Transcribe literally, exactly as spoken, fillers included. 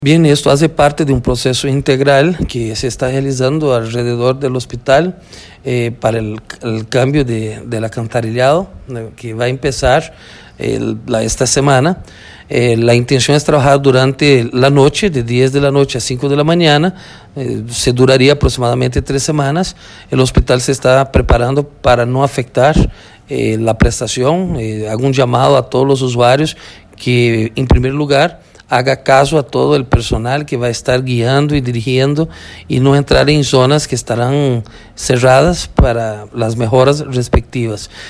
Bien, esto hace parte de un proceso integral que se está realizando alrededor del hospital eh, para el, el cambio de, del alcantarillado eh, que va a empezar el, la, esta semana. Eh, la intención es trabajar durante la noche, de diez de la noche a cinco de la mañana, eh, se duraría aproximadamente tres semanas. El hospital se está preparando para no afectar eh, la prestación. Eh, hago un llamado a todos los usuarios que, en primer lugar, haga caso a todo el personal que va a estar guiando y dirigiendo y no entrar en zonas que estarán cerradas para las mejoras respectivas.